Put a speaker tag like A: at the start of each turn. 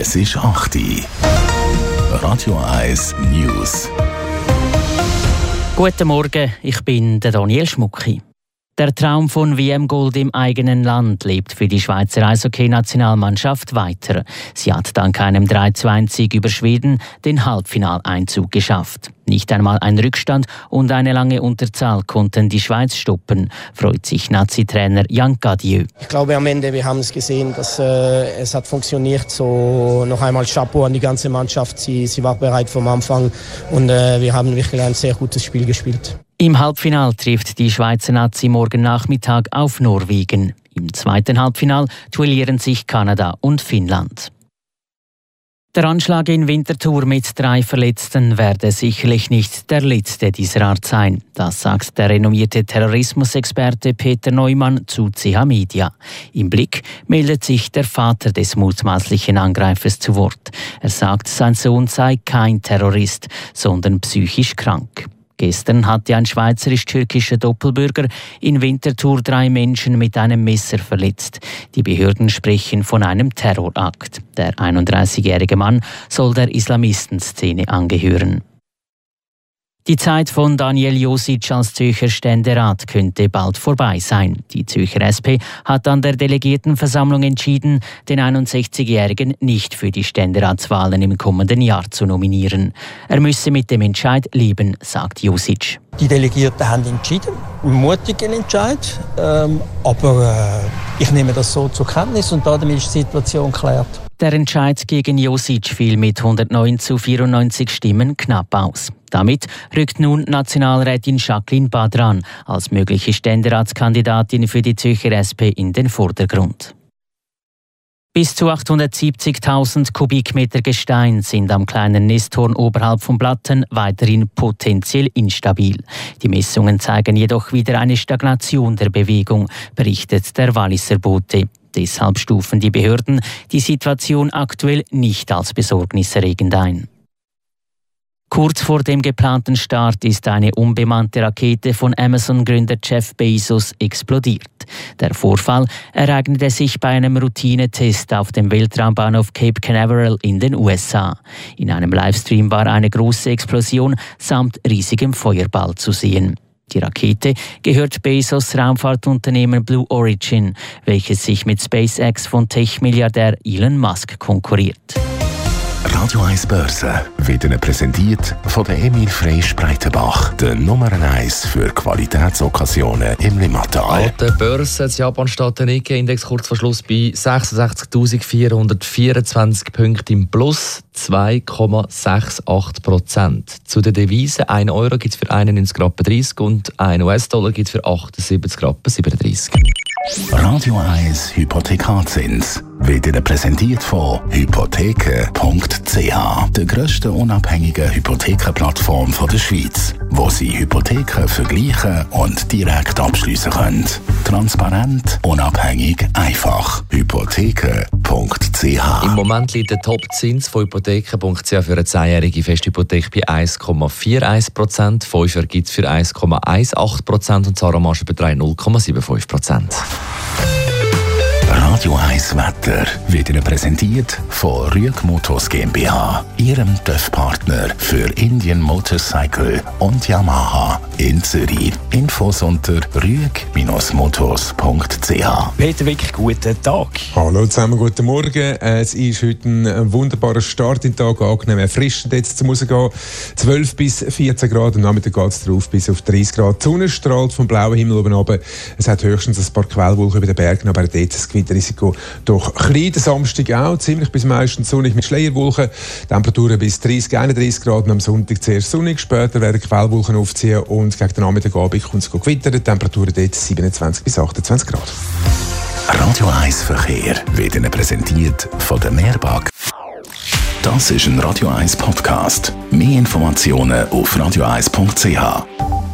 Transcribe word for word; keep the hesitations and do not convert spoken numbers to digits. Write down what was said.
A: Es ist acht Uhr. Radio eins News.
B: Guten Morgen, ich bin der Daniel Schmucki. Der Traum von W M-Gold im eigenen Land lebt für die Schweizer Eishockey-Nationalmannschaft weiter. Sie hat dank einem drei zu eins Sieg über Schweden den Halbfinaleinzug geschafft. Nicht einmal ein Rückstand und eine lange Unterzahl konnten die Schweiz stoppen, freut sich Nazi-Trainer Jan Cadieux.
C: Ich glaube am Ende, wir haben es gesehen, dass äh, es hat funktioniert. So noch einmal Chapeau an die ganze Mannschaft. Sie, sie war bereit vom Anfang und äh, wir haben wirklich ein sehr gutes Spiel gespielt.
B: Im Halbfinal trifft die Schweizer Nazi morgen Nachmittag auf Norwegen. Im zweiten Halbfinal duellieren sich Kanada und Finnland. Der Anschlag in Winterthur mit drei Verletzten werde sicherlich nicht der letzte dieser Art sein. Das sagt der renommierte Terrorismusexperte Peter Neumann zu C H Media. Im Blick meldet sich der Vater des mutmaßlichen Angreifers zu Wort. Er sagt, sein Sohn sei kein Terrorist, sondern psychisch krank. Gestern hatte ein schweizerisch-türkischer Doppelbürger in Winterthur drei Menschen mit einem Messer verletzt. Die Behörden sprechen von einem Terrorakt. Der einunddreißigjährige Mann soll der Islamistenszene angehören. Die Zeit von Daniel Josic als Zürcher Ständerat könnte bald vorbei sein. Die Zürcher S P hat an der Delegiertenversammlung entschieden, den einundsechzigjährigen nicht für die Ständeratswahlen im kommenden Jahr zu nominieren. Er müsse mit dem Entscheid leben, sagt Josic.
D: Die Delegierten haben entschieden, einen mutigen Entscheid, ähm, aber äh, ich nehme das so zur Kenntnis und damit ist die Situation geklärt.
B: Der Entscheid gegen Josic fiel mit hundertneun zu vierundneunzig Stimmen knapp aus. Damit rückt nun Nationalrätin Jacqueline Badran als mögliche Ständeratskandidatin für die Zürcher S P in den Vordergrund. Bis zu achthundertsiebzigtausend Kubikmeter Gestein sind am kleinen Nesthorn oberhalb von Blatten weiterhin potenziell instabil. Die Messungen zeigen jedoch wieder eine Stagnation der Bewegung, berichtet der Walliser Bote. Deshalb stufen die Behörden die Situation aktuell nicht als besorgniserregend ein. Kurz vor dem geplanten Start ist eine unbemannte Rakete von Amazon-Gründer Jeff Bezos explodiert. Der Vorfall ereignete sich bei einem Routinetest auf dem Weltraumbahnhof Cape Canaveral in den U S A. In einem Livestream war eine große Explosion samt riesigem Feuerball zu sehen. Die Rakete gehört Bezos Raumfahrtunternehmen Blue Origin, welches sich mit SpaceX von Tech-Milliardär Elon Musk konkurriert.
A: Radio eins Börse wird Ihnen präsentiert von der Emil Freysch Breitenbach, der Nummer eins für Qualitätsokkasionen im Limmatal.
E: An der Börse, das Japan steht der Nikkei-Index kurz vor Schluss bei sechsundsechzigtausendvierhundertvierundzwanzig Punkte im Plus, zwei Komma achtundsiebzig Prozent. Zu den Devisen, ein Euro gibt es für einundneunzig Rappen dreißig und ein U S-Dollar gibt es für achtundsiebzig Rappen siebenunddreißig.
A: Radio eins Hypothekarzins wird Ihnen präsentiert von hypotheken punkt c h, der grössten unabhängigen Hypothekenplattform der Schweiz, wo Sie Hypotheken vergleichen und direkt abschliessen können. Transparent, unabhängig, einfach. hypotheken punkt c h.
E: Im Moment liegt der Top-Zins von hypotheken punkt c h für eine zehnjährige Festhypothek bei eins Komma einundvierzig Prozent, fünf Jahre gibt es für eins Komma achtzehn Prozent und Zara-Marge beträgt null Komma fünfundsiebzig Prozent.
A: Radio eins Wetter wird Ihnen präsentiert von Rüeg Motors GmbH, Ihrem T Ö F-Partner für Indian Motorcycle und Yamaha in Zürich. Infos unter rüeg Motors punkt c h.
F: Peter, wirklich guten Tag.
G: Hallo zusammen, guten Morgen. Es ist heute ein wunderbarer Start in den Tag, angenehm erfrischend jetzt zum Rausgehen. zwölf bis vierzehn Grad, am Nachmittag geht es drauf bis auf dreißig Grad. Die Sonne strahlt vom blauen Himmel oben runter. Es hat höchstens ein paar Quellwolken über den Bergen, aber dort ist das Gewitterrisiko doch klein. Der Samstag auch, ziemlich bis meistens sonnig mit Schleierwolken. Temperaturen bis dreißig, einunddreißig Grad und am Sonntag zuerst sonnig. Später werden Quellwolken aufziehen und gegen den Nachmittagabend kommt es gewittern. Die Temperaturen dort siebenundzwanzig bis achtundzwanzig Grad.
A: Radio eins Verkehr wird Ihnen präsentiert von der Mehrbank. Das ist ein Radio eins Podcast. Mehr Informationen auf radio eins punkt c h.